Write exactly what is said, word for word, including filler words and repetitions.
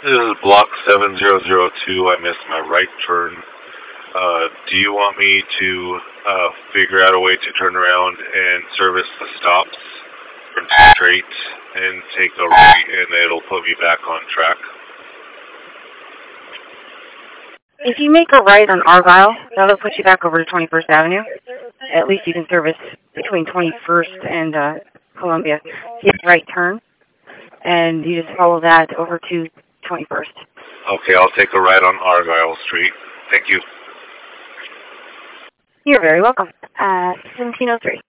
This is block seven zero zero two. I missed my right turn. Uh, do you want me to uh, figure out a way to turn around and service the stops from straight and take a right, and it'll put me back on track? If you make a right on Argyle, that'll put you back over to twenty-first Avenue. At least you can service between twenty-first and uh, Columbia. You have a right turn, and you just follow that over to twenty-first. Okay, I'll take a right on Argyle Street. Thank you. You're very welcome. Uh, seventeen oh three.